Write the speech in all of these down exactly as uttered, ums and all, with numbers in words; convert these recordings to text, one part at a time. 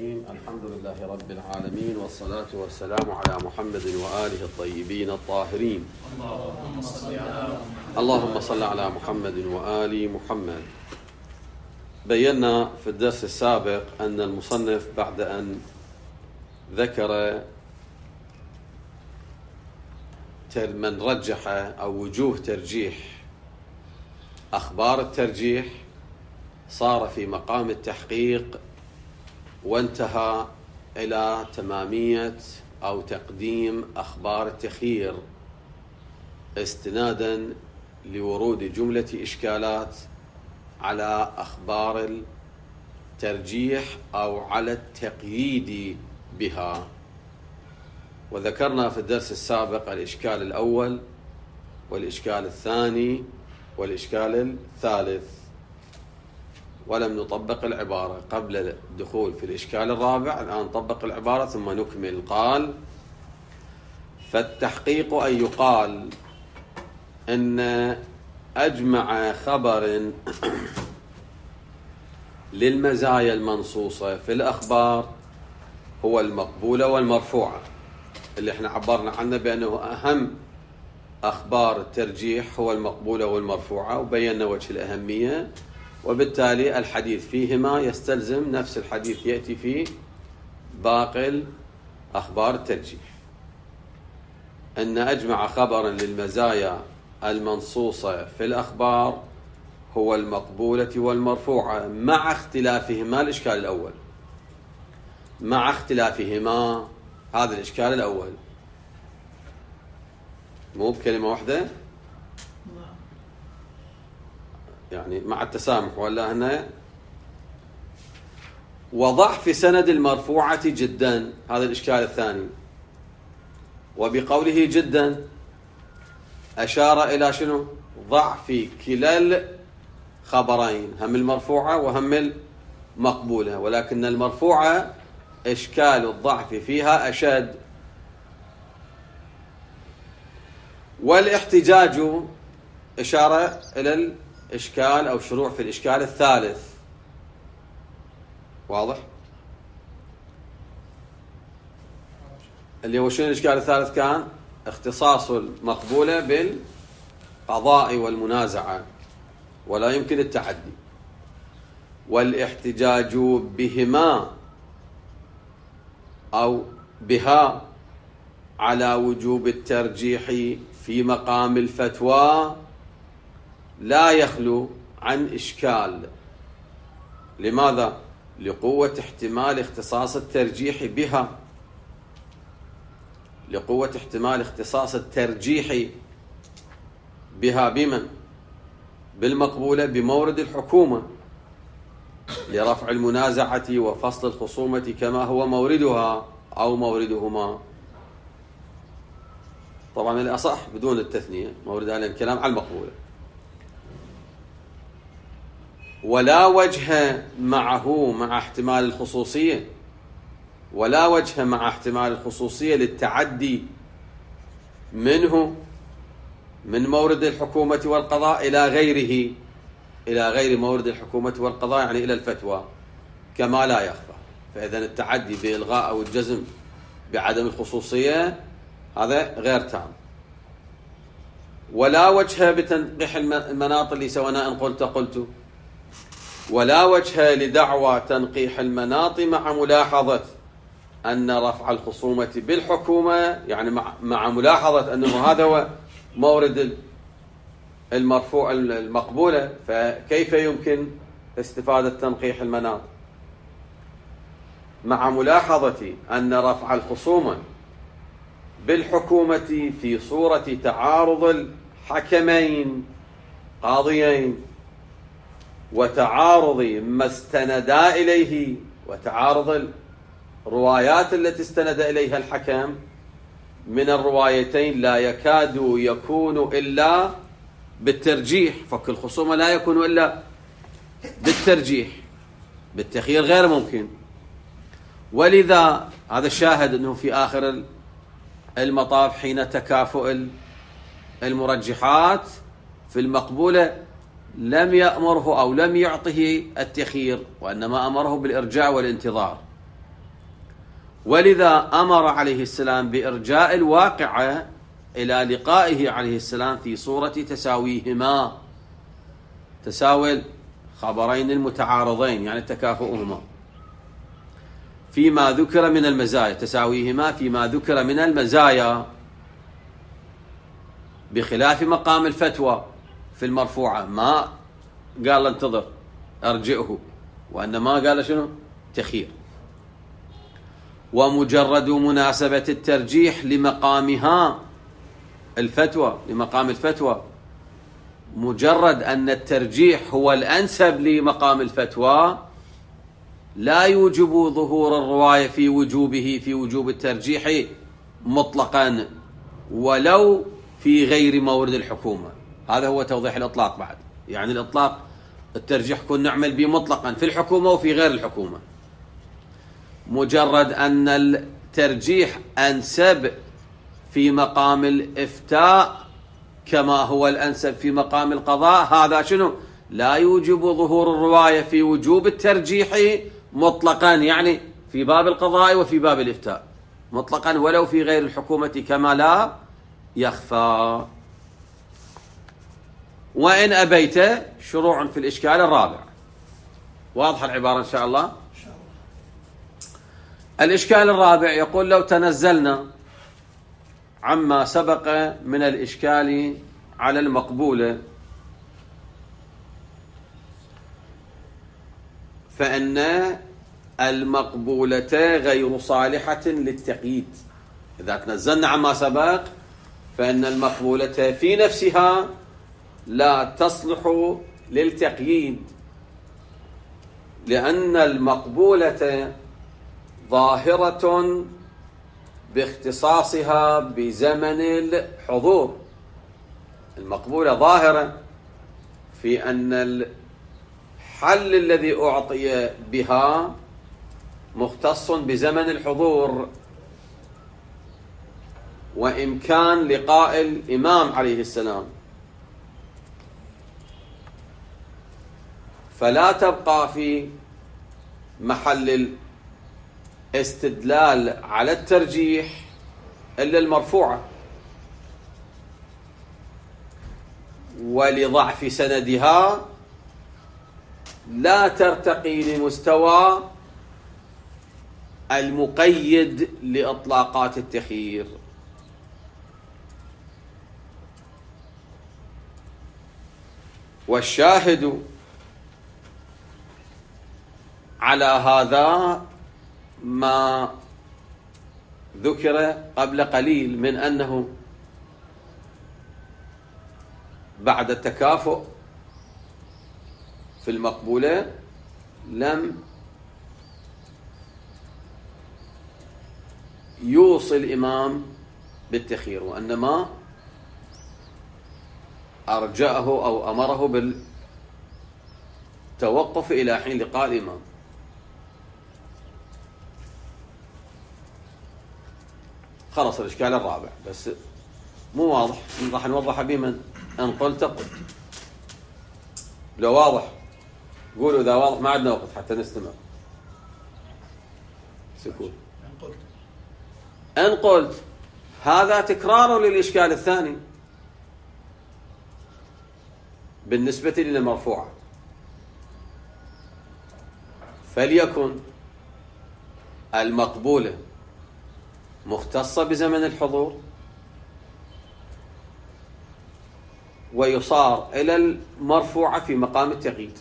الرحيم. الحمد لله رب العالمين، والصلاة والسلام على محمد وآله الطيبين الطاهرين. اللهم صل على اللهم صل على محمد وآل محمد. بينا في الدرس السابق أن المصنف بعد أن ذكر من رجح أو وجوه ترجيح أخبار الترجيح صار في مقام التحقيق، وانتهى إلى تمامية أو تقديم أخبار التخيير استنادا لورود جملة إشكالات على أخبار الترجيح أو على التقييد بها. وذكرنا في الدرس السابق الإشكال الأول والإشكال الثاني والإشكال الثالث، ولم نطبق العبارة قبل الدخول في الإشكال الرابع. الآن نطبق العبارة ثم نكمل. قال: فالتحقيق أن يقال إن أجمع خبر للمزايا المنصوصة في الأخبار هو المقبولة والمرفوعة، اللي احنا عبرنا عنه بأنه أهم أخبار الترجيح هو المقبولة والمرفوعة، وبينا وجه الأهمية، وبالتالي الحديث فيهما يستلزم نفس الحديث يأتي في باقي أخبار الترجيح. أن أجمع خبر للمزايا المنصوصة في الأخبار هو المقبولة والمرفوعة مع اختلافهما. الإشكال الأول مع اختلافهما، هذا الإشكال الأول، مو بكلمة واحدة يعني مع التسامح، ولا هنا وضعف سند المرفوعة جدا، هذا الإشكال الثاني. وبقوله جدا أشار إلى شنو؟ ضعف كلا الخبرين، هم المرفوعة وهم المقبولة، ولكن المرفوعة إشكال الضعف فيها أشد. والاحتجاج إشارة إلى الإشكال أو شروع في الإشكال الثالث. واضح؟ اللي هو شنو الإشكال الثالث؟ كان اختصاص المقبولة بالقضاء والمنازعة ولا يمكن التعدي. والاحتجاج بهما أو بها على وجوب الترجيح في مقام الفتوى لا يخلو عن إشكال. لماذا؟ لقوة احتمال اختصاص الترجيح بها، لقوة احتمال اختصاص الترجيح بها بمن؟ بالمقبولة بمورد الحكومة لرفع المنازعة وفصل الخصومة كما هو موردها أو موردهما. طبعا الأصح بدون التثنية موردها، لأن الكلام على المقبولة. ولا وجه معه مع احتمال الخصوصية، ولا وجه مع احتمال الخصوصية للتعدي منه من مورد الحكومة والقضاء إلى غيره، إلى غير مورد الحكومة والقضاء، يعني إلى الفتوى، كما لا يخفى. فإذا التعدي بإلغاء أو الجزم بعدم الخصوصية هذا غير تام. ولا وجه بتنقيح المناط اللي سواء قلت قلت، ولا وجه لدعوى تنقيح المناط مع ملاحظة أن رفع الخصومة بالحكومة، يعني مع, مع ملاحظة أنه هذا هو مورد المرفوع المقبولة، فكيف يمكن استفادة تنقيح المناط؟ مع ملاحظة أن رفع الخصومة بالحكومة في صورة تعارض الحكمين قاضيين وتعارض ما استندا إليه، وتعارض الروايات التي استند إليها الحكم من الروايتين لا يكاد يكون إلا بالترجيح. فك الخصومة لا يكون إلا بالترجيح، بالتخيير غير ممكن. ولذا هذا الشاهد أنه في آخر المطاف حين تكافؤ المرجحات في المقبولة لم يأمره أو لم يعطه التخيير، وإنما أمره بالإرجاع والانتظار. ولذا أمر عليه السلام بإرجاء الواقعة إلى لقائه عليه السلام في صورة تساويهما، تساوي الخبرين المتعارضين يعني تكافؤهما فيما ذكر من المزايا، تساويهما فيما ذكر من المزايا، بخلاف مقام الفتوى في المرفوعة ما قال انتظر أرجئه، وإنما قال شنو؟ تخير. ومجرد مناسبة الترجيح لمقامها الفتوى، لمقام الفتوى، مجرد أن الترجيح هو الأنسب لمقام الفتوى لا يوجب ظهور الرواية في وجوبه في وجوب الترجيح مطلقا ولو في غير مورد الحكومة. هذا هو توضيح الإطلاق بعد، يعني الإطلاق الترجيح كن نعمل به مطلقا في الحكومة وفي غير الحكومة، مجرد أن الترجيح أنسب في مقام الإفتاء كما هو الأنسب في مقام القضاء، هذا شنو؟ لا يوجب ظهور الرواية في وجوب الترجيح مطلقا، يعني في باب القضاء وفي باب الإفتاء مطلقا ولو في غير الحكومة كما لا يخفى. وإن أبيت شروع في الإشكال الرابع. واضحة العبارة إن شاء الله؟ الإشكال الرابع يقول لو تنزلنا عما سبق من الإشكال على المقبولة فإن المقبولة غير صالحة للتقييد. إذا تنزلنا عما سبق فإن المقبولة في نفسها لا تصلح للتقييد، لأن المقبولة ظاهرة باختصاصها بزمن الحضور. المقبولة ظاهرة في أن الحل الذي أعطي بها مختص بزمن الحضور وإمكان لقاء الإمام عليه السلام، فلا تبقى في محل الاستدلال على الترجيح إلا المرفوعة، ولضعف سندها لا ترتقي لمستوى المقيد لإطلاقات التخيير. والشاهد على هذا ما ذكر قبل قليل من أنه بعد التكافؤ في المقبولة لم يوصي الإمام بالتخيير، وإنما أرجأه أو أمره بالتوقف إلى حين لقاء الإمام. خلص الإشكال الرابع، بس مو واضح، راح نوضح به من أن قلت قلت. لو واضح قولوا، إذا واضح ما عندنا وقت حتى نستمع. سكون. أن قلت أن قلت هذا تكرار للإشكال الثاني بالنسبة للمرفوعة، فليكن المقبولة مختصة بزمن الحضور ويصار إلى المرفوعة في مقام التقييد،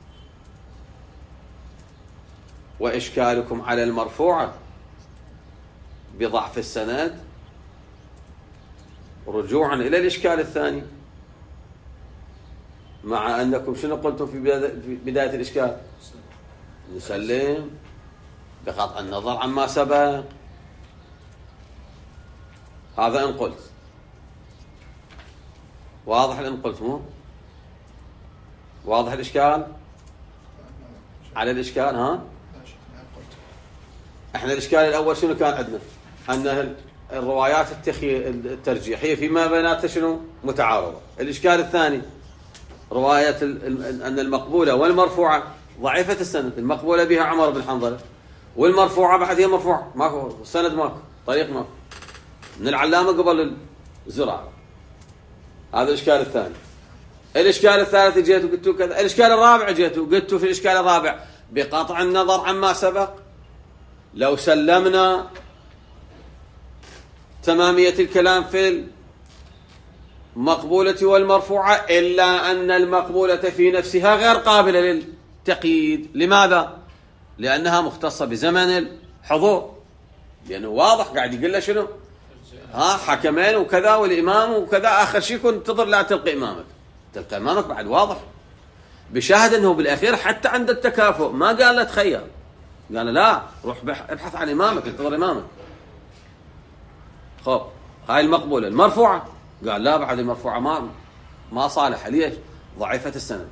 وإشكالكم على المرفوعة بضعف السند رجوعا إلى الإشكال الثاني، مع أنكم شنو قلتم في بداية الإشكال؟ نسلم بقطع النظر عما سبق. هذا إن قلت واضح. إن قلت مو واضح الإشكال على الإشكال. ها احنا الإشكال الأول شنو كان عندنا؟ أن الروايات الترجيحية فيما بيناتها شنو متعارضة. الإشكال الثاني رواية أن المقبولة والمرفوعة ضعيفة السند، المقبولة بها عمر بن حنظلة والمرفوعة بعد هي مرفوعة، ماكو سند، ماكو طريق، ماكو من العلامة قبل الزراعة. هذا الإشكال الثاني. الإشكال الثالث جيت وقلت كذا. الإشكال الرابع جيت وقلت في الإشكال الرابع بقطع النظر عما سبق، لو سلمنا تمامية الكلام في المقبولة والمرفوعة إلا أن المقبولة في نفسها غير قابلة للتقييد. لماذا؟ لأنها مختصة بزمن الحضور، لأنه واضح قاعد يقول له شنو؟ ها حكمين وكذا والإمام وكذا، آخر شيء كنت تنتظر لا تلقي إمامك. تلقي إمامك بعد واضح، بشاهد أنه بالأخير حتى عند التكافؤ ما قال له تخير، قال لا روح ابحث عن إمامك، انتظر إمامك. خب هاي المقبولة. المرفوعة قال لا بعد المرفوعة ما ما صالحة. ليش؟ ضعيفة السند.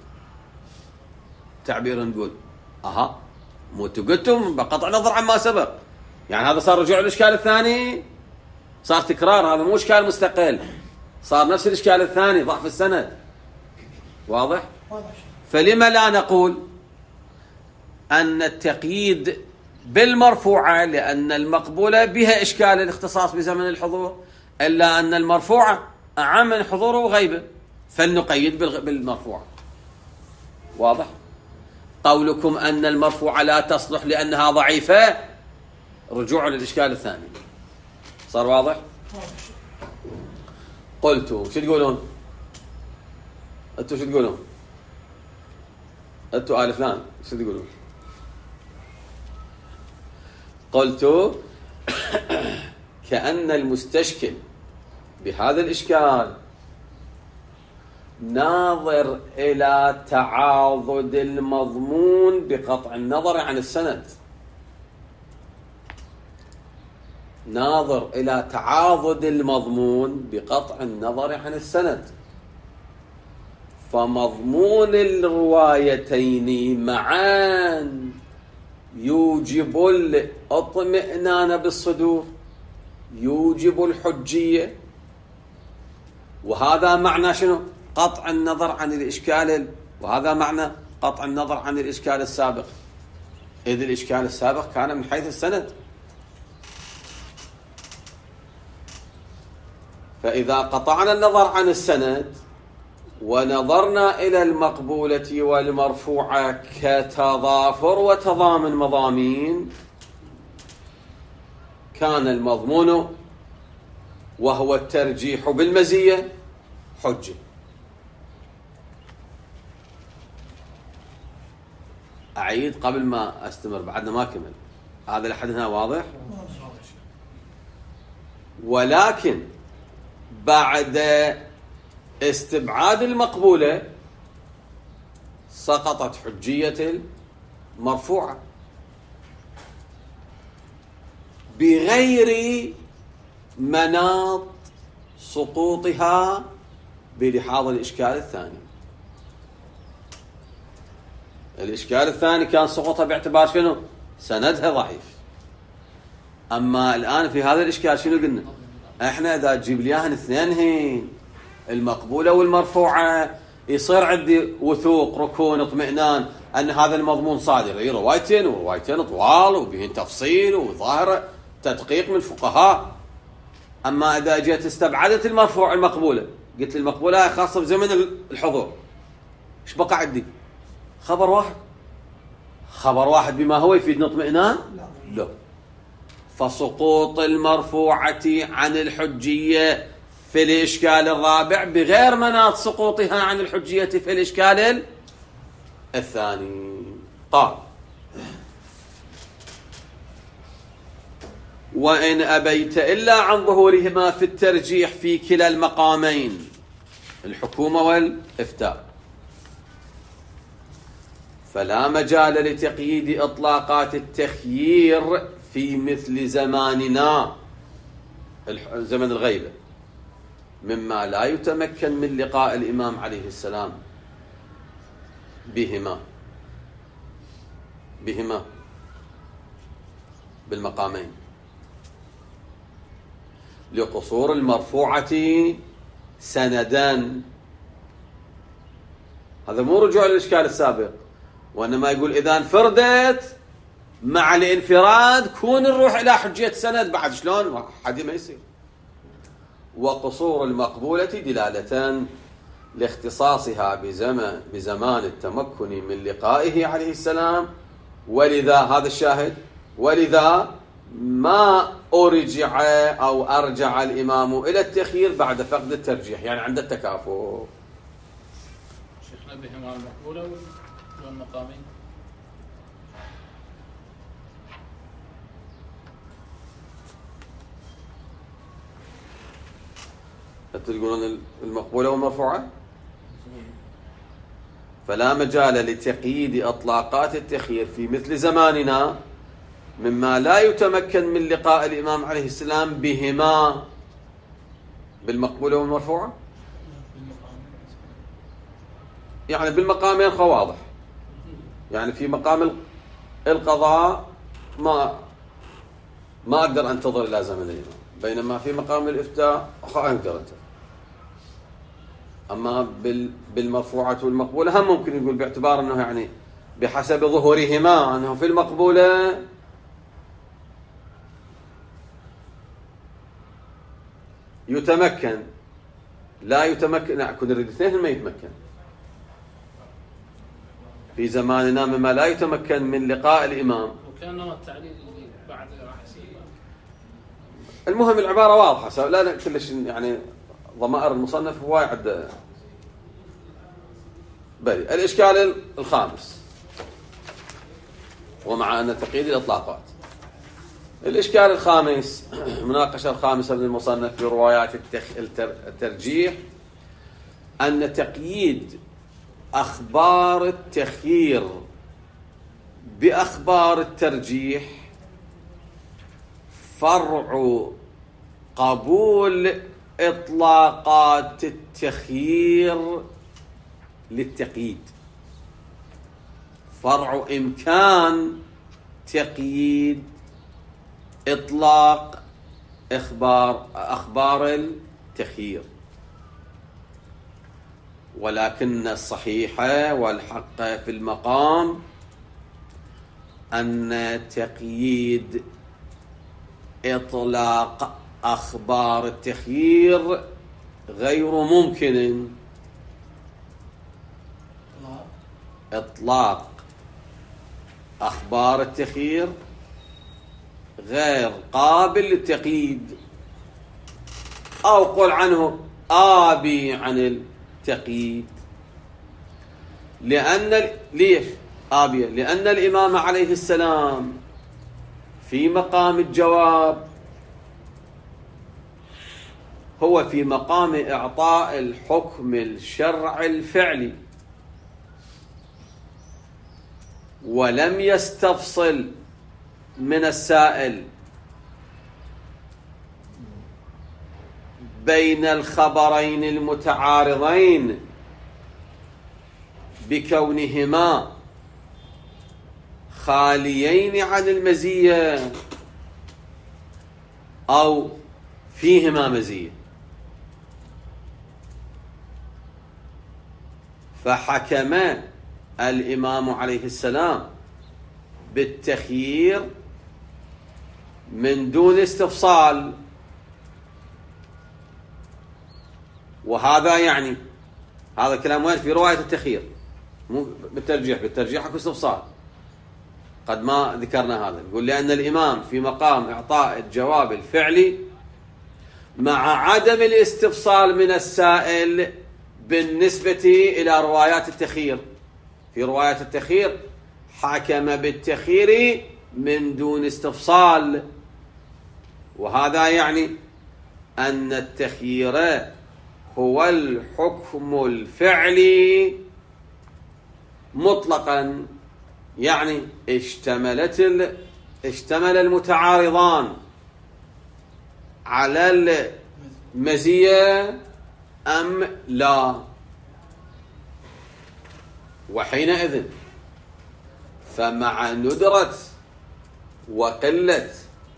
تعبير نقول أها مو قلتم بقطع نظر عما سبق، يعني هذا صار رجوع الإشكال الثاني، صار تكرار، هذا مو إشكال مستقل، صار نفس الإشكال الثاني، ضعف السند. واضح؟ فلما لا نقول أن التقييد بالمرفوعة لأن المقبولة بها إشكال الاختصاص بزمن الحضور، إلا أن المرفوعة أعم من حضوره وغيبه، فلنقيد بالمرفوعة. واضح؟ قولكم أن المرفوعة لا تصلح لأنها ضعيفة رجوع للإشكال الثاني. صار واضح؟ قلتوا شو تقولون؟ أنتوا شو تقولون؟ أنتوا آل فلان شو تقولون؟ قلت كأن المستشكل بهذا الإشكال ناظر إلى تعاضد المضمون بقطع النظر عن السند، ناظر إلى تعاضد المضمون بقطع النظر عن السند، فمضمون الروايتين معا يوجب الاطمئنان بالصدور، يوجب الحجية، وهذا معنى شنو؟ قطع النظر عن الإشكال، وهذا معنى قطع النظر عن الإشكال السابق، إذ الإشكال السابق كان من حيث السند. فإذا قطعنا النظر عن السند ونظرنا إلى المقبولة والمرفوعة كتضافر وتضامن مضامين، كان المضمون وهو الترجيح بالمزية حجة. أعيد قبل ما أستمر، بعدنا ما كمل هذا لحد هنا. واضح؟ ولكن بعد استبعاد المقبولة سقطت حجية المرفوعة بغير مناط سقوطها بلحاظ الإشكال الثاني. الإشكال الثاني كان سقوطها باعتبار شنو؟ سندها ضعيف. أما الآن في هذا الإشكال شنو قلنا؟ احنا إذا تجيب لي اياهن اثنينهن المقبولة والمرفوعة يصير عندي وثوق، ركون، اطمئنان أن هذا المضمون صادر. هي روايتين وروايتين طوال وبهن تفصيل وظاهرة تدقيق من الفقهاء. أما إذا جيت استبعدت المرفوع المقبولة، قلت لي المقبولة خاصة بزمن الحضور، إيش بقى عندي؟ خبر واحد. خبر واحد بما هو يفيدنا اطمئنان؟ لا. فسقوط المرفوعة عن الحجية في الإشكال الرابع بغير مناط سقوطها عن الحجية في الإشكال الثاني. قال: وإن أبيت إلا عن ظهورهما في الترجيح في كلا المقامين، الحكومة والإفتاء، فلا مجال لتقييد إطلاقات التخيير في مثل زماننا زمن الغيبة، مما لا يتمكن من لقاء الإمام عليه السلام بهما بهما بالمقامين، لقصور المرفوعة سندا. هذا مو رجوع للإشكال السابق، وإنما يقول إذا انفردت مع الانفراد كون نروح إلى حجية سند بعد شلون حدي ما يصير. وقصور المقبولة دلالة لاختصاصها بزمن بزمان التمكن من لقائه عليه السلام، ولذا هذا الشاهد، ولذا ما أرجع أو أرجع الإمام إلى التخيير بعد فقد الترجيح، يعني عند التكافؤ. شيخنا بهما المقبولة والمقامين. تقولون المقبولة والمرفوعة؟ فلا مجال لتقييد إطلاقات التخيير في مثل زماننا مما لا يتمكن من لقاء الإمام عليه السلام بهما بالمقبولة والمرفوعة. يعني بالمقامين واضح، يعني في مقام القضاء ما ما أقدر أنتظر إلى زمن الإمام، بينما في مقام الإفتاء أقدر أنتظر. أما بالمرفوعة والمقبولة هم ممكن يقول باعتبار أنه يعني بحسب ظهورهما أنه في المقبولة يتمكن، لا يتمكن، لا كنا نريد الاثنين ما يتمكن. في زماننا مما لا يتمكن من لقاء الإمام. وكان التعليل اللي بعد راح يصير. المهم العبارة واضحة، لا كلش يعني ضمائر المصنف هواي عد بلي. الإشكال الخامس، ومع أن تقييد الإطلاقات، الإشكال الخامس المناقشة الخامسة من المصنف في روايات الترجيح أن تقييد أخبار التخيير بأخبار الترجيح فرع قبول إطلاقات التخيير للتقييد، فرع إمكان تقييد إطلاق إخبار أخبار التخيير. ولكن الصحيح والحق في المقام أن تقييد إطلاق أخبار التخيير غير ممكن. إطلاق أخبار التخيير غير قابل للتقييد، أو قل عنه آبي عن التقييد. لأن ليش آبية؟ لأن الإمام عليه السلام في مقام الجواب هو في مقام إعطاء الحكم الشرعي الفعلي، ولم يستفصل من السائل بين الخبرين المتعارضين بكونهما خاليين عن المزية أو فيهما مزية، فحكم الإمام عليه السلام بالتخيير من دون استفصال. وهذا يعني هذا كلام وين في رواية التخيير، مو بالترجيح، بالترجيح اكو استفصال قد ما ذكرنا هذا. نقول لأن الإمام في مقام إعطاء الجواب الفعلي مع عدم الاستفصال من السائل بالنسبة إلى روايات التخيير. في روايات التخيير حكم بالتخيير من دون استفصال، وهذا يعني أن التخيير هو الحكم الفعلي مطلقا، يعني اشتملت ال... اشتمل المتعارضان على المزية أم لا. وحينئذ فمع ندرة وقلة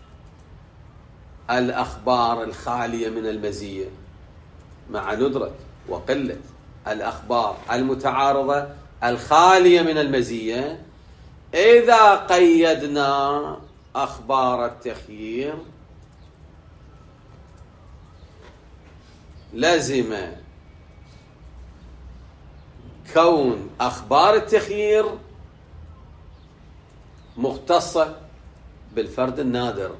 الأخبار الخالية من المزية، مع ندرة وقلة الأخبار المتعارضة الخالية من المزية، إذا قيدنا أخبار التخيير لزم كون أخبار التخيير مختصة بالفرد النادر،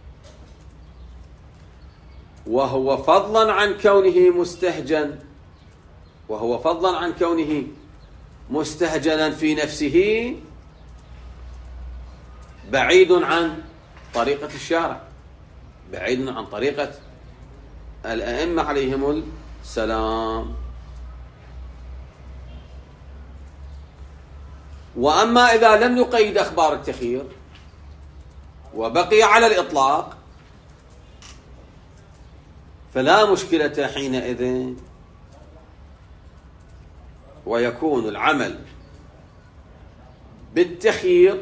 وهو فضلا عن كونه مستهجن وهو فضلا عن كونه مستهجنا في نفسه بعيد عن طريقة الشارع، بعيد عن طريقة الأئمة عليهم السلام. وأما إذا لم نقيد أخبار التخيير وبقي على الإطلاق فلا مشكلة حينئذ، ويكون العمل بالتخيير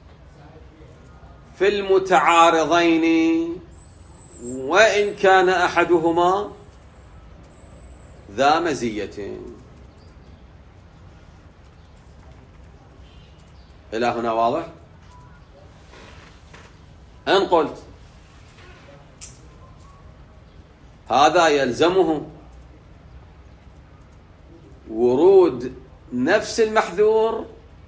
في المتعارضين وإن كان أحدهما ذا مزية. إلى هنا واضح؟ إن قلت هذا يلزمه ورود نفس المحذور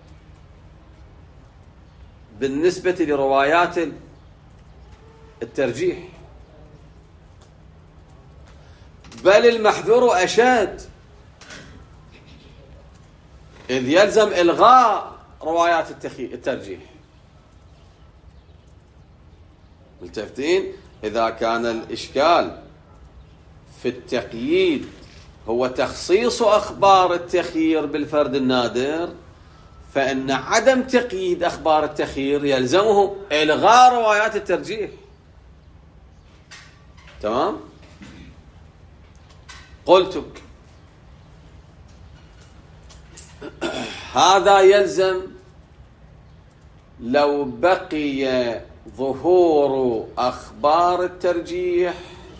بالنسبة لروايات الترجيح، بل المحذور أشد، إذ يلزم إلغاء روايات الترجيح. ملتفتين؟ إذا كان الإشكال في التقييد هو تخصيص أخبار التخيير بالفرد النادر، فإن عدم تقييد أخبار التخيير يلزمه إلغاء روايات الترجيح. تمام؟ قلت هذا يلزم لو بقي ظهور أخبار الترجيح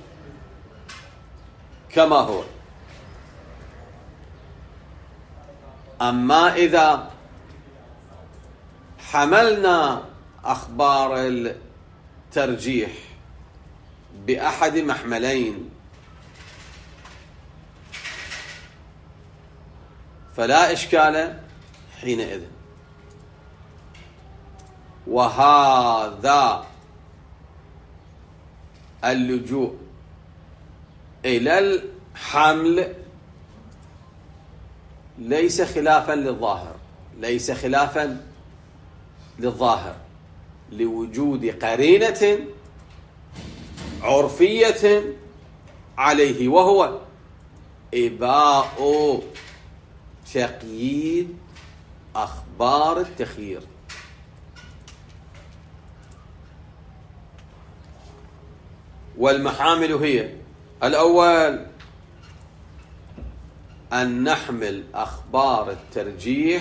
كما هو. أما إذا حملنا أخبار الترجيح بأحد محملين فلا إشكال حينئذ. وهذا اللجوء إلى الحمل ليس خلافا للظاهر، ليس خلافا للظاهر لوجود قرينة عرفية عليه، وهو إباء تقييد أخبار التخيير. والمحامل هي: الأول أن نحمل أخبار الترجيح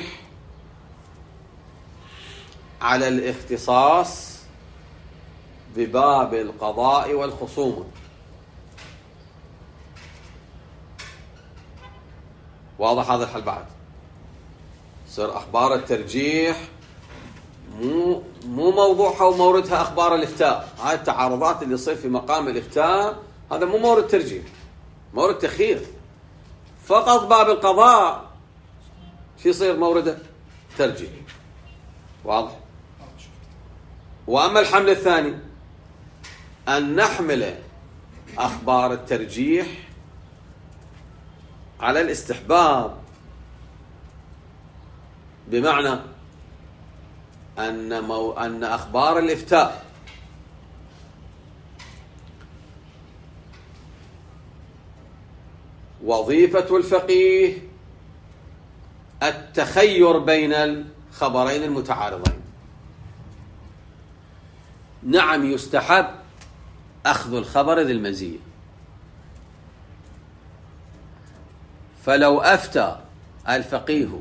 على الاختصاص بباب القضاء والخصومة. واضح هذا الحل؟ بعد صار أخبار الترجيح مو مو موضوعها وموردها أخبار الإفتاء. هاي التعارضات اللي تصير في مقام الإفتاء هذا مو مورد ترجيح، مورد تخيير. فقط باب القضاء شو يصير مورده؟ ترجيح. واضح؟ وأما الحمل الثاني أن نحمل أخبار الترجيح على الاستحباب، بمعنى أن مو أن أخبار الإفتاء وظيفة الفقيه التخير بين الخبرين المتعارضين. نعم يستحب أخذ الخبر ذي المزية، فلو أفتى الفقيه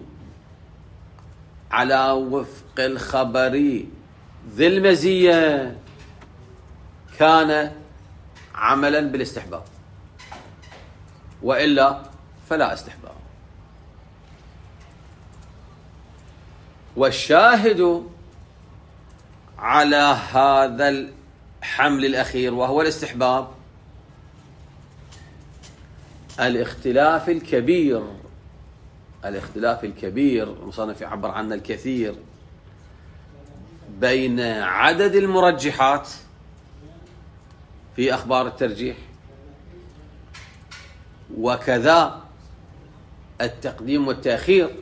على وفق الخبر ذي المزية كان عملا بالاستحباب، وإلا فلا استحباب. والشاهد على هذا الحمل الأخير وهو الاستحباب الاختلاف الكبير الاختلاف الكبير المصنف يعبر عنه الكثير بين عدد المرجحات في أخبار الترجيح وكذا التقديم والتأخير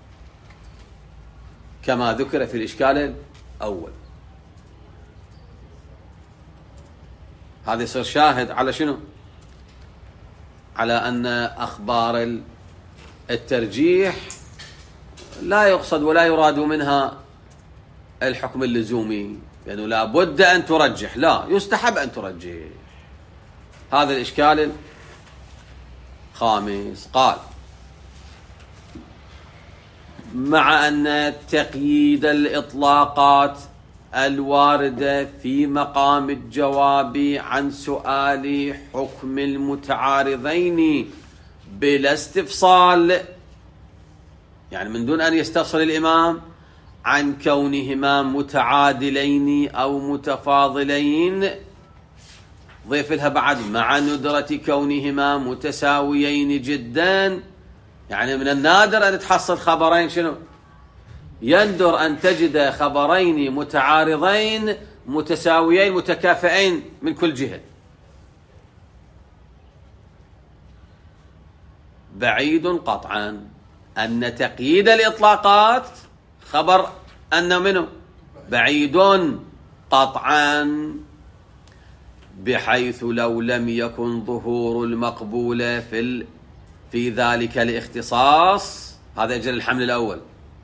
كما ذكر في الإشكال الأول. هذا يصير شاهد على شنو؟ على أن أخبار الترجيح لا يقصد ولا يراد منها الحكم اللزومي، لأنه يعني لا بد أن ترجح، لا يستحب أن ترجح. هذا الإشكال الخامس. قال: مع أن تقييد الإطلاقات الواردة في مقام الجواب عن سؤال حكم المتعارضين بلا استفصال، يعني من دون أن يستفصل الإمام عن كونهما متعادلين أو متفاضلين، ضيف لها بعد مع ندرة كونهما متساويين جدا، يعني من النادر أن تحصل خبرين شنو؟ يندر أن تجد خبرين متعارضين متساويين متكافئين من كل جهة. بعيد قطعا أن تقييد الإطلاقات خبر أنه منه بعيد قطعا، بحيث لو لم يكن ظهور المقبول في ال... في ذلك الاختصاص، هذا أجل الحمل الأول،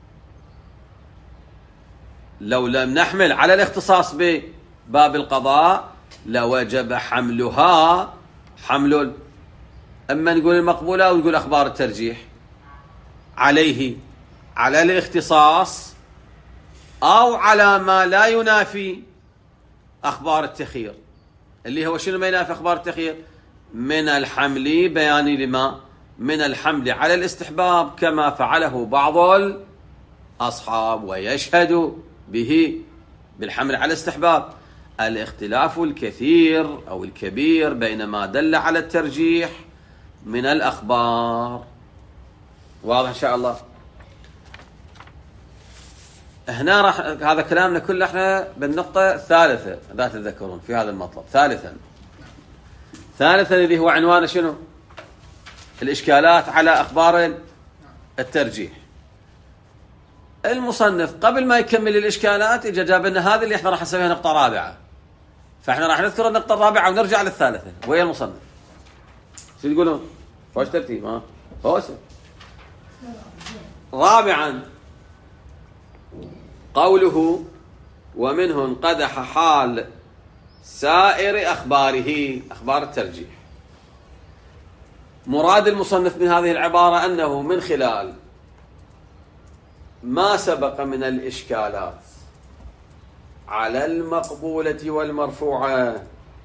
لو لم نحمل على الاختصاص بباب القضاء لوجب حملها حمل أما نقول المقبولة أو نقول أخبار الترجيح عليه على الاختصاص أو على ما لا ينافي أخبار التخيير، اللي هو شنو ما ينافي أخبار التخيير؟ من الحمل بياني لما من الحمل على الاستحباب كما فعله بعض الأصحاب ويشهد به بالحمل على الاستحباب. الاختلاف الكثير أو الكبير بين ما دل على الترجيح من الأخبار. واضح إن شاء الله؟ هنا راح هذا كلامنا كله احنا بالنقطة الثالثة لا تتذكرون في هذا المطلب. ثالثا ثالثا اللي هو عنوانه شنو؟ الإشكالات على أخبار الترجيح. المصنف قبل ما يكمل الإشكالات إجا جاب لنا هذه اللي احنا راح نسميها نقطة رابعة، فاحنا راح نذكر النقطة الرابعة ونرجع للثالثة ويا المصنف. شو تقولون؟ فوش ترتيب؟ ها فوش. رابعا قوله ومنه انقدح حال سائر أخباره، أخبار الترجيح. مراد المصنف من هذه العبارة أنه من خلال ما سبق من الإشكالات على المقبولة والمرفوعة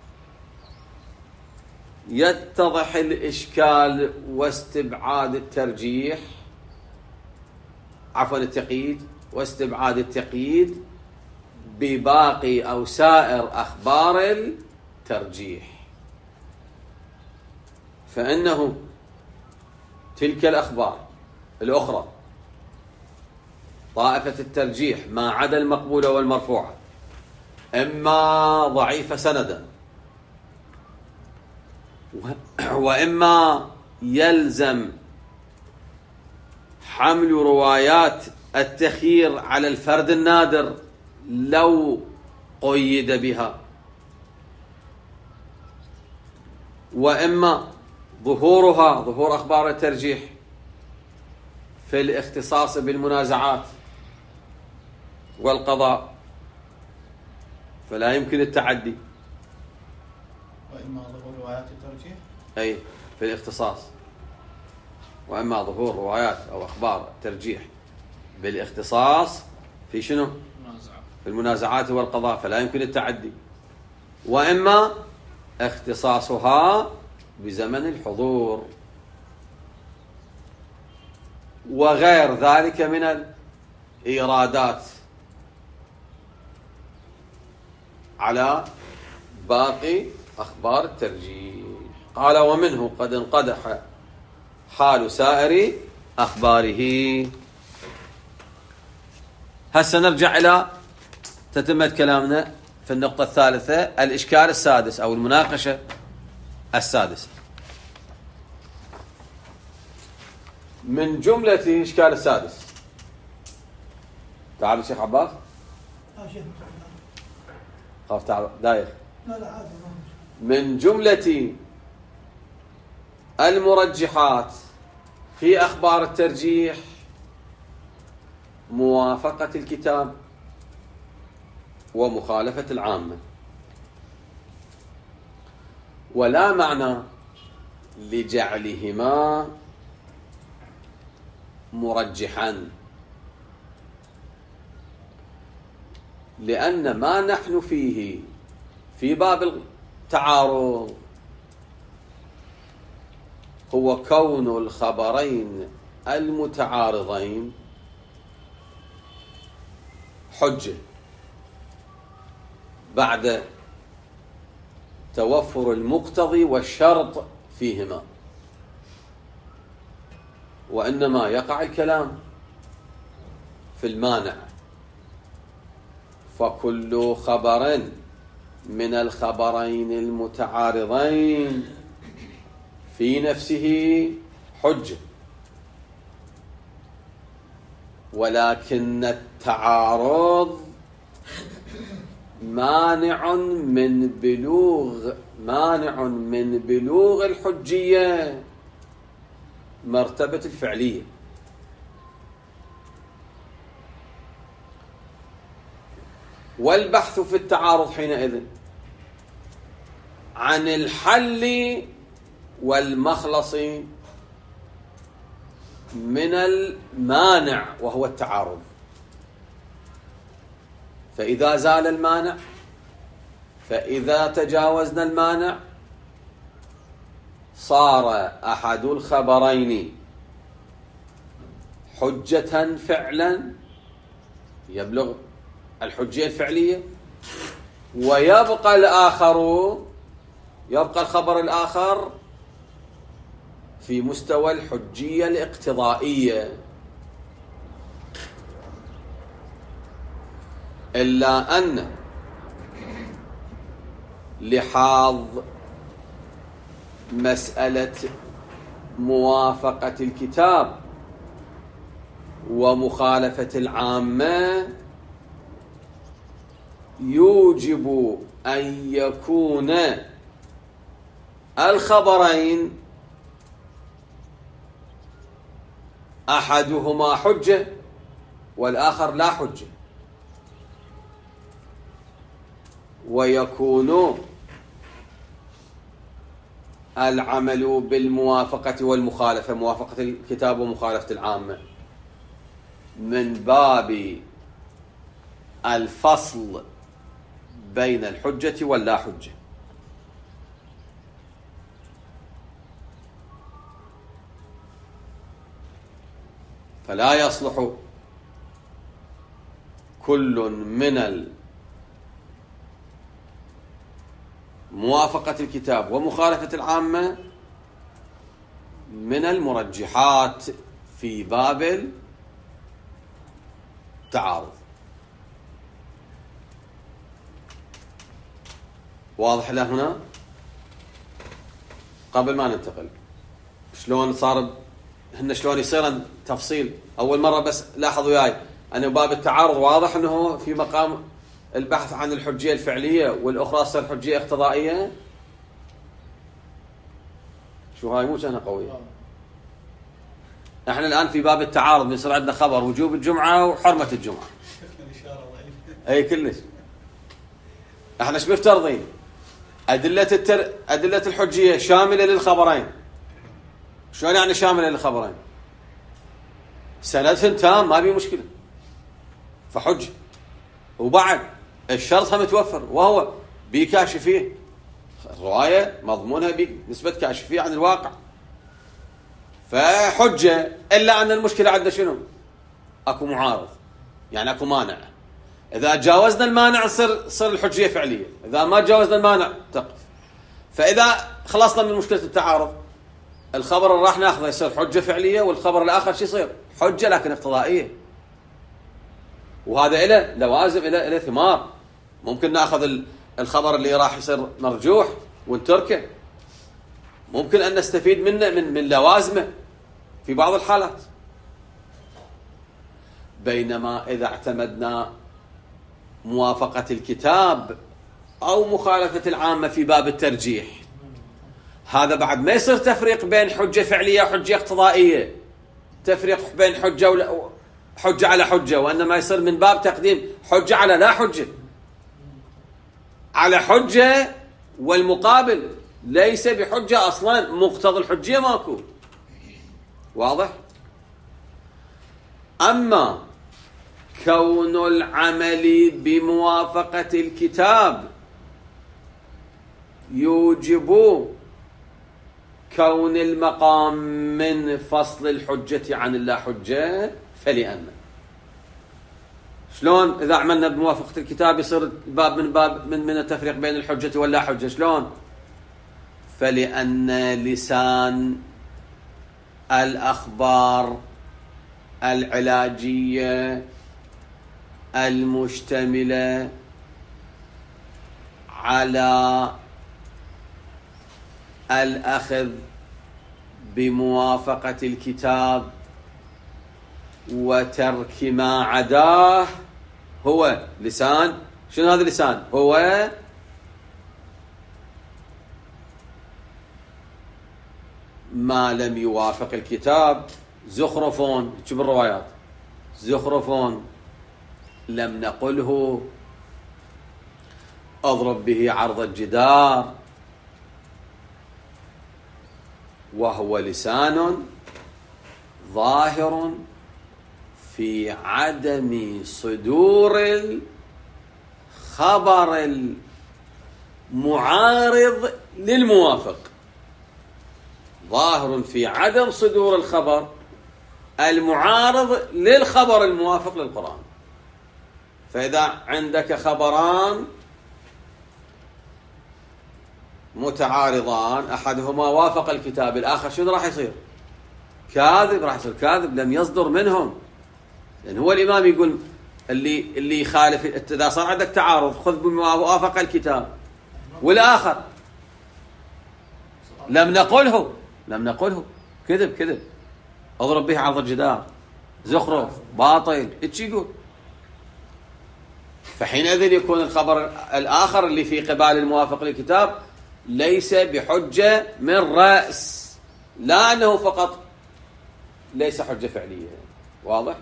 يتضح الإشكال واستبعاد الترجيح عفوا التقييد واستبعاد التقييد بباقي أو سائر أخبار الترجيح. فإنه تلك الأخبار الأخرى طائفة الترجيح ما عدا المقبولة والمرفوعة إما ضعيفة سندا وإما يلزم حمل روايات التخيير على الفرد النادر لو قيد بها، وإما ظهورها ظهور أخبار الترجيح في الاختصاص بالمنازعات والقضاء فلا يمكن التعدي، وإما ظهور روايات الترجيح أي في الاختصاص، وإما ظهور روايات أو أخبار الترجيح بالاختصاص في شنو؟ في المنازعات والقضاء فلا يمكن التعدي، وإما اختصاصها بزمن الحضور وغير ذلك من إيرادات على باقي أخبار الترجيح. قال ومنه قد انقدح حال سائر أخباره. هسه نرجع إلى تتمة كلامنا في النقطة الثالثة، الإشكال السادس أو المناقشة السادسة. من جملة إشكال السادس، تعال الشيخ عباس. لا شيخ خاف تعال دايخ. لا لا عادي. من جملة المرجحات في أخبار الترجيح موافقة الكتاب ومخالفة العامة، ولا معنى لجعلهما مرجحا، لأن ما نحن فيه في باب التعارض هو كون الخبرين المتعارضين حجة بعد توفر المقتضي والشرط فيهما، وإنما يقع الكلام في المانع. فكل خبر من الخبرين المتعارضين في نفسه حجة، ولكن التعارض مانع من بلوغ مانع من بلوغ الحجية مرتبة الفعلية. والبحث في التعارض حينئذ عن الحل والمخلص من المانع وهو التعارض. فإذا زال المانع، فإذا تجاوزنا المانع، صار أحد الخبرين حجة فعلا يبلغ الحجية الفعلية، ويبقى الآخر يبقى الخبر الآخر في مستوى الحجية الاقتضائية. إلا أن لحاظ مسألة موافقة الكتاب ومخالفة العامة يوجب أن يكون الخبرين أحدهما حجة والآخر لا حجة، ويكون العمل بالموافقة والمخالفة، موافقة الكتاب ومخالفة العامة، من باب الفصل بين الحجة واللا حجة. فلا يصلح كل من موافقة الكتاب ومخالفة العامة من المرجحات في باب التعارض. واضح له هنا؟ قبل ما ننتقل شلون صار هن شلون يصير تفصيل أول مرة، بس لاحظوا وياي أن باب التعارض واضح أنه في مقام البحث عن الحجية الفعلية، والأخرى تصير حجية اقتضائية. شو هاي مو كانها قوية. احنا الآن في باب التعارض بيصير عندنا خبر وجوب الجمعة وحرمة الجمعة. أي كلش. احنا ايش مفترضين؟ أدلة التر... أدلة الحجية شاملة للخبرين. شلون يعني شاملة للخبرين؟ سندهن تام ما بي مشكلة، فحج. وبعد الشرط متوفر وهو بكاشفيه، الرواية مضمونها بنسبة كاشفيه عن الواقع، فحجة. إلا أن المشكلة عندنا شنو؟ أكو معارض. يعني اكو مانع. اذا جاوزنا المانع تصير تصير الحجيه فعليه، اذا ما جاوزنا المانع تقف. فاذا خلصنا من مشكله التعارض، الخبر اللي راح ناخذه يصير حجه فعليه، والخبر الاخر شو يصير؟ حجه لكن اقتضائيه. وهذا له لوازم، له له ثمار. ممكن ناخذ الخبر اللي راح يصير مرجوح ونتركه، ممكن ان نستفيد منه من من لوازمه في بعض الحالات. بينما اذا اعتمدنا موافقه الكتاب او مخالفه العامه في باب الترجيح، هذا بعد ما يصير تفريق بين حجه فعليه وحجه اقتضائيه، تفريق بين حجه ولا حجه على حجه، وانما يصير من باب تقديم حجه على لا حجه، على حجه والمقابل ليس بحجه اصلا، مقتضى الحجيه ماكو. واضح؟ اما كون العمل بموافقه الكتاب يوجب كون المقام من فصل الحجة عن اللا حجة، فلأن شلون إذا عملنا بموافقة الكتاب يصير باب من باب من من التفريق بين الحجة واللا حجة؟ شلون؟ فلأن لسان الأخبار العلاجية المشتملة على الأخذ بموافقة الكتاب وترك ما عداه هو لسان. شنو هذا اللسان؟ هو ما لم يوافق الكتاب. زخرفون شو بالروايات؟ زخرفون لم نقله، اضرب به عرض الجدار، وهو لسان ظاهر في عدم صدور الخبر المعارض للموافق، ظاهر في عدم صدور الخبر المعارض للخبر الموافق للقرآن. فإذا عندك خبران متعارضان، أحدهما وافق الكتاب، الآخر شنو راح يصير؟ كاذب، راح يصير كاذب، لم يصدر منهم. لأن هو الإمام يقول اللي اللي يخالف، إذا صار عندك تعارض خذ بما وافق الكتاب، والآخر لم نقله لم نقله كذب كذب، اضرب به عرض الجدار، زخرف، باطل، ايش يقول؟ فحينئذ يكون الخبر الآخر اللي في قبال الموافق للكتاب ليس بحجة من رأس، لا أنه فقط ليس حجة فعلية. واضح؟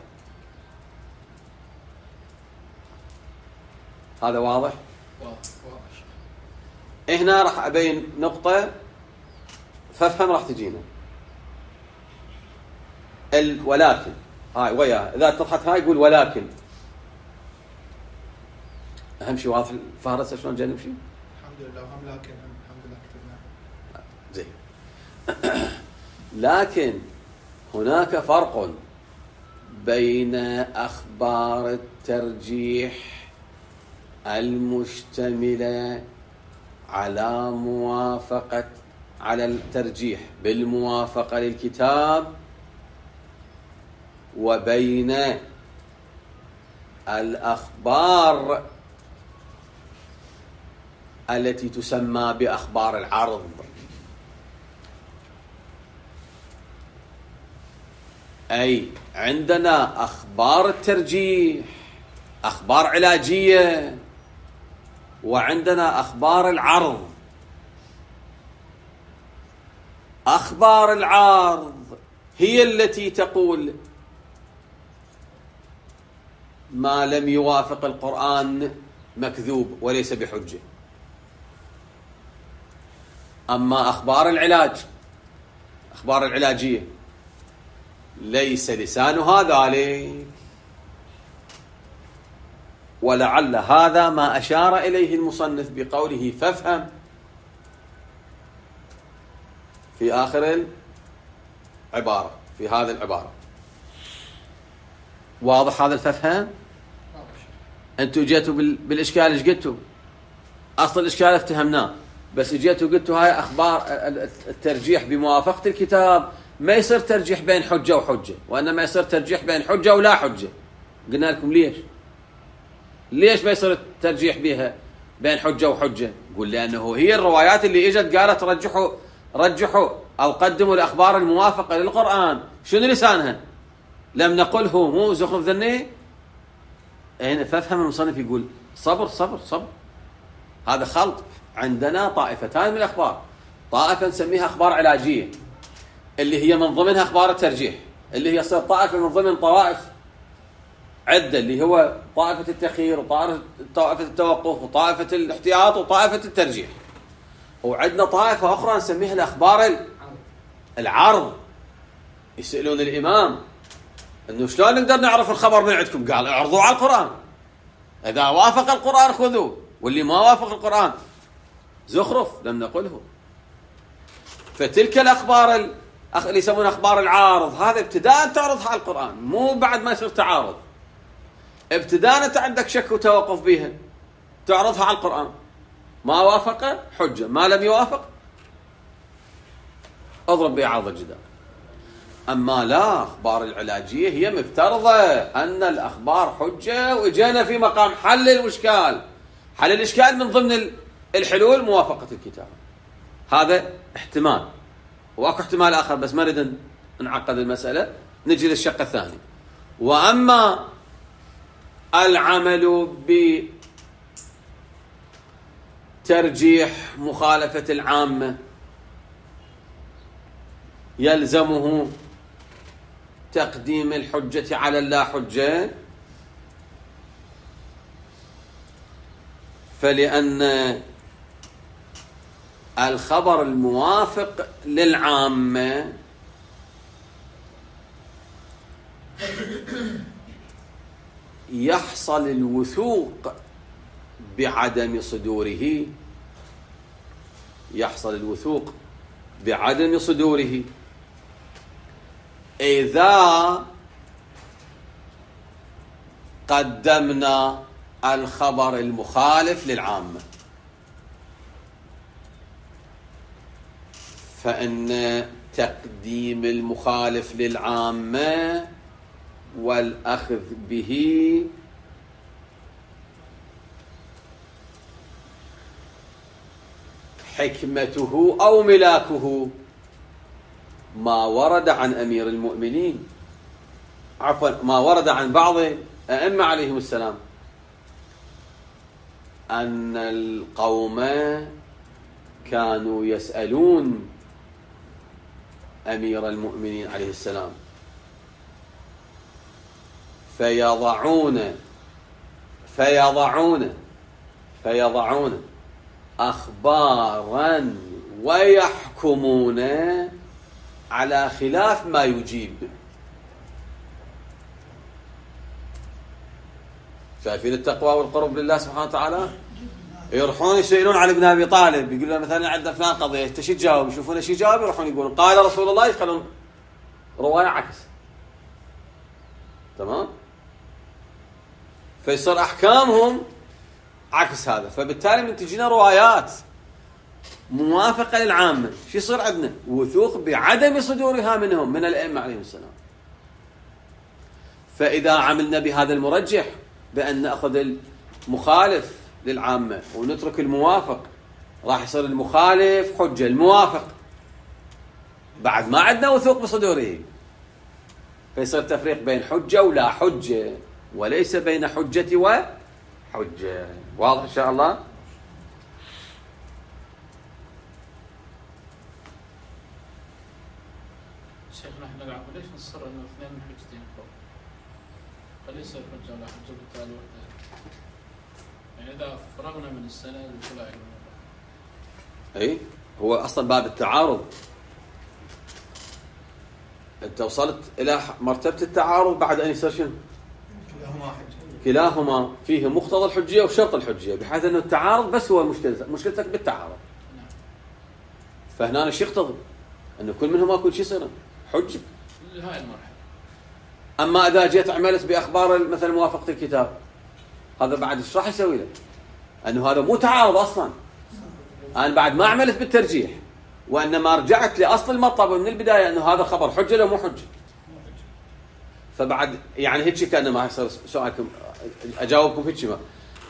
هذا واضح؟ هنا راح أبين نقطة فافهم راح تجينا ال ولكن هاي ويا إذا اتضحت هاي يقول ولكن. أهم شيء واضح الفهرسة شلون جاي نمشي؟ الحمد لله. وهم لكن الحمد لله كتبنا زين. لكن هناك فرق بين أخبار الترجيح المشتملة على موافقة على الترجيح بالموافقة للكتاب، وبين الأخبار التي تسمى بأخبار العرض. أي عندنا أخبار الترجيح أخبار علاجية، وعندنا أخبار العرض. أخبار العرض هي التي تقول ما لم يوافق القرآن مكذوب وليس بحجة. أما أخبار العلاج أخبار العلاجية ليس لسانها ذلك، ولعل هذا ما أشار إليه المصنف بقوله فافهم في آخر العبارة، في هذه العبارة. واضح هذا الفهم؟ انتوا جيتوا بال... بالاشكال ايش قلتوا؟ اصل الاشكال افتهمناه، بس جيتوا قلتوا هاي اخبار الترجيح بموافقه الكتاب ما يصير ترجيح بين حجه وحجه، وانما يصير ترجيح بين حجه ولا حجه. قلنا لكم ليش؟ ليش ما يصير الترجيح بها بين حجه وحجه؟ قول لانه هي الروايات اللي اجت قالت رجحوا رجحوا او قدموا الاخبار الموافقه للقران، شنو لسانها؟ لم نقله مو زخرف ذني. هنا فافهم المصنف يقول صبر صبر صبر، هذا خلط. عندنا طائفتان من الاخبار، طائفه نسميها اخبار علاجيه اللي هي من ضمنها اخبار الترجيح، اللي هي صار طائفه من ضمن طوائف عده، اللي هو طائفه التخيير وطائفه طائفه التوقف وطائفه الاحتياط وطائفه الترجيح. وعندنا طائفه اخرى نسميها الاخبار العرض. يسالون الامام انه شلون نقدر نعرف الخبر من عندكم؟ قال اعرضوا على القران، اذا وافق القران خذوه، واللي ما وافق القران زخرف لم نقله. فتلك الاخبار اللي يسمونها اخبار العارض، هذا ابتداء تعرضها على القران، مو بعد ما يصير تعارض. ابتداء انت عندك شك وتوقف بها تعرضها على القران، ما وافق حجه، ما لم يوافق اضرب باعاض الجدار. اما لا، اخبار العلاجيه هي مفترضه ان الاخبار حجه، واجينا في مقام حل الاشكال. حل الاشكال من ضمن الحلول موافقه الكتاب، هذا احتمال. واكو احتمال اخر بس ما نريد نعقد المساله، نجي للشق الثاني. واما العمل بترجيح مخالفه العامه يلزمه تقديم الحجه على اللا حجه، فلأن الخبر الموافق للعامة يحصل الوثوق بعدم صدوره، يحصل الوثوق بعدم صدوره إذا قدمنا الخبر المخالف للعامة. فإن تقديم المخالف للعامة والأخذ به حكمته أو ملاكه ما ورد عن أمير المؤمنين، عفوا ما ورد عن بعض أئمة عليهم السلام، أن القوم كانوا يسألون أمير المؤمنين عليه السلام فيضعون فيضعون فيضعون أخبارا ويحكمون على خلاف ما يجيب. شايفين التقوى والقرب لله سبحانه وتعالى؟ يروحون يسألون على ابن أبي طالب، يقولون مثلا عندنا فلان قضية، انت شو تجاوب؟ يشوفون شو يجاوب، يروحون يقولون قال رسول الله، يخلون رواية عكس. تمام؟ فيصير أحكامهم عكس هذا. فبالتالي من تجينا روايات موافقة للعامة، شو يصير عندنا؟ وثوق بعدم صدورها منهم من الأئمة عليهم السلام. فإذا عملنا بهذا المرجح بأن نأخذ المخالف للعامة ونترك الموافق، راح يصير المخالف حجة، الموافق بعد ما عندنا وثوق بصدوره، فيصير تفريق بين حجة ولا حجة، وليس بين حجة وحجة. واضح إن شاء الله؟ شيخنا احنا قاعد ليش نصر انه اثنين من حجتين فوق؟ فليس الحجة ولا حجة بالتالي وحده. يعني اذا فرغنا من السند ولا علم. اي هو اصلا باب التعارض، انت وصلت الى مرتبة التعارض بعد ان يصير شنو؟ كلاهما حجة. كلاهما فيه مقتضى الحجية وشرط الحجية، بحيث انه التعارض بس هو مشكلتك، مشكلتك بالتعارض. نعم. فهنا ايش يقتضي؟ انه كل منهما كل شيء يصير حجة. لهاي المرحلة. اما اذا جيت عملت باخبار مثلا موافقة الكتاب، هذا بعد ايش راح يسوي له؟ انه هذا مو تعارض اصلا. انا بعد ما عملت بالترجيح، وانما رجعت لاصل المطلب من البدايه انه هذا خبر حجه لو مو حجه. فبعد يعني هيك كانه ما يصير سؤالكم اجاوبكم هيك ما.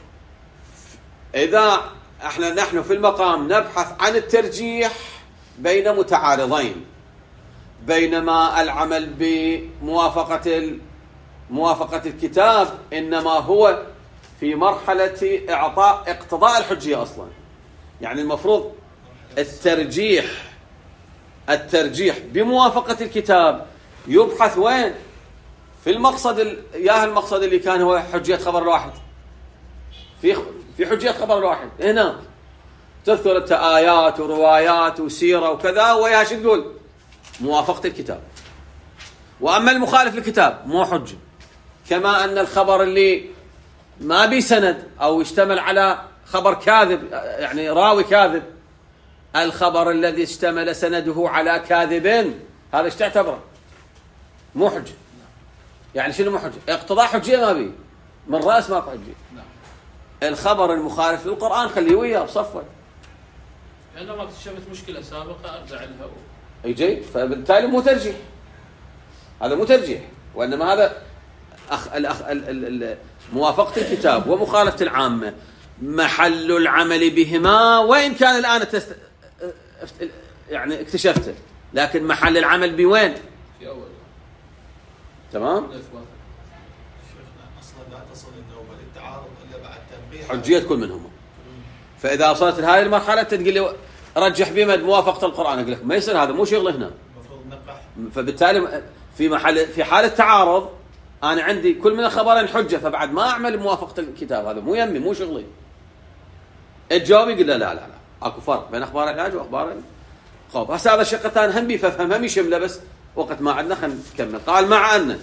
اذا احنا نحن في المقام نبحث عن الترجيح بين متعارضين، بينما العمل بموافقه موافقه الكتاب انما هو في مرحله اعطاء اقتضاء الحجيه اصلا. يعني المفروض الترجيح الترجيح بموافقه الكتاب يبحث وين؟ في المقصد ال... يا المقصد اللي كان هو حجيه خبر الواحد، في في حجيه خبر الواحد هنا تذكر انت ايات وروايات وسيره وكذا، وياها شو تقول؟ موافقه الكتاب. واما المخالف للكتاب مو حجه. كما ان الخبر اللي ما بي سند او يشتمل على خبر كاذب، يعني راوي كاذب، الخبر الذي اشتمل سنده على كاذب هذا ايش تعتبره؟ مو حجه. يعني شنو مو حجه؟ اقتضاء حجيه ما بي، من راس ماكو حجه. الخبر المخالف للقران خليه وياه بصفه. يعني ما اكتشفت مشكله سابقه ارجع لها. اي جيد، فبالتالي مو ترجيح. هذا مو ترجيح، وانما هذا أخ الأخ ال ال ال موافقه الكتاب ومخالفه العامه محل العمل بهما، وان كان الان تست... يعني اكتشفته، لكن محل العمل بوين؟ في اول. تمام؟ شيخنا اصلا لا تصل النوبه للتعارض الا بعد تنبيه حجيه كل منهما. فاذا وصلت لهذه المرحله تقول لي رجح بما موافقه القران، اقول لك ما يصير، هذا مو شغله هنا. المفروض نقح. فبالتالي في محل في حاله تعارض انا عندي كل من الخبرين حجه، فبعد ما اعمل موافقه الكتاب، هذا مو يمي مو شغلي. الجواب يقول لا لا لا, لا. اكو فرق بين اخبار العلاج واخبار الخوف. هسه هذا الشق الثاني هم بيفهم هم يشمله، بس وقت ما عندنا خلينا نكمل. قال مع ان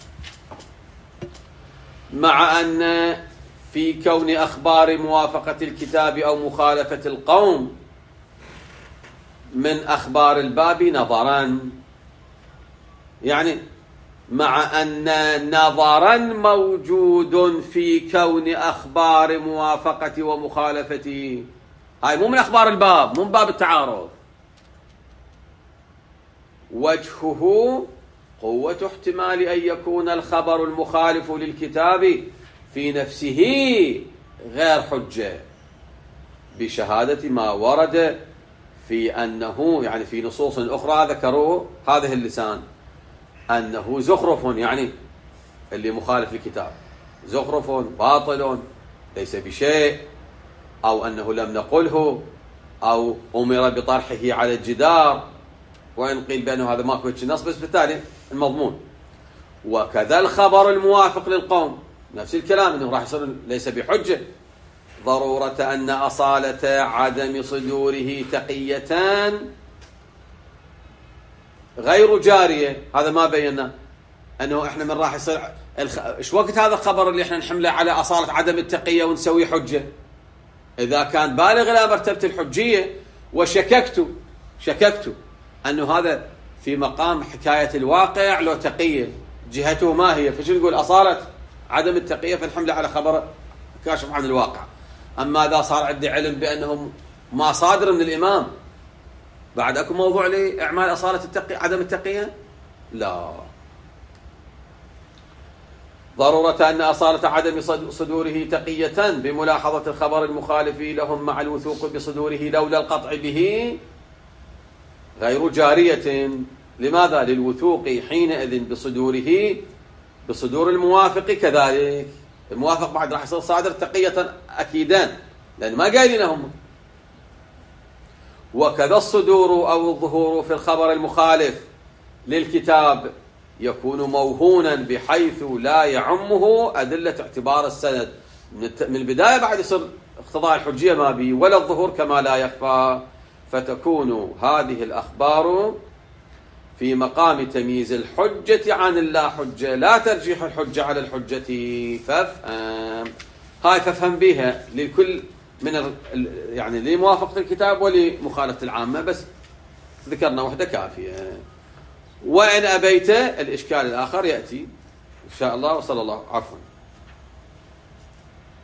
مع ان في كون اخبار موافقه الكتاب او مخالفه القوم من اخبار الباب نظرا، يعني مع أن نظرا موجود في كون أخبار موافقة ومخالفة، هاي مو من أخبار الباب، مو من باب التعارض. وجهه قوة احتمال أن يكون الخبر المخالف للكتاب في نفسه غير حجة بشهادة ما ورد في أنه، يعني في نصوص أخرى ذكروه هذه اللسان، أنه زخرف، يعني اللي مخالف للكتاب زخرف باطل ليس بشيء، أو أنه لم نقله، أو أمر بطرحه على الجدار، وإن قيل بأنه هذا ماكو هيك نص، بس بالتالي المضمون. وكذا الخبر الموافق للقوم نفس الكلام، أنه راح يصير ليس بحجة. ضرورة أن أصالة عدم صدوره تقيتان غير جارية، هذا ما بينا أنه إحنا من راح يصير الخ... إيش وقت هذا الخبر اللي إحنا نحمله على أصالة عدم التقية ونسوي حجة؟ إذا كان بالغ إلى مرتبة الحجية وشككت شككت أنه هذا في مقام حكاية الواقع لو تقية جهته ما هي، فشو نقول؟ أصالة عدم التقية فنحمله على خبر كاشف عن الواقع. أما إذا صار عندي علم بأنهم ما صادر من الإمام، بعد أكو موضوع لإعمال أصالة التقي عدم التقية؟ لا. ضرورة أن أصالة عدم صدوره تقية بملاحظة الخبر المخالف لهم مع الوثوق بصدوره لولا القطع به غير جارية. لماذا؟ للوثوق حينئذ بصدوره بصدور الموافق كذلك. الموافق بعد راح يصير صادر تقية أكيدا، لأن ما قايلين هم. وكذا الصدور أو الظهور في الخبر المخالف للكتاب يكون موهونا بحيث لا يعمه أدلة اعتبار السند. من البداية بعد يصير اقتضاء الحجية ما بي ولا الظهور كما لا يخفى، فتكون هذه الأخبار في مقام تمييز الحجة عن اللا حجة، لا ترجيح الحجة على الحجة. فافهم هاي فافهم بها للكل من ال... يعني لموافقة الكتاب ولمخالفة العامة، بس ذكرنا وحدة كافية. وإن أبيت الإشكال الآخر يأتي إن شاء الله. وصلى الله عفوا.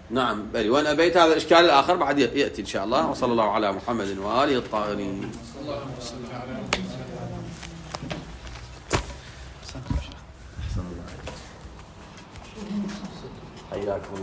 نعم بلي، وإن أبيت هذا الإشكال الآخر بعد يأتي إن شاء الله. وصلى الله على محمد وآله الطاهرين. اللهم صل على حياكم الله.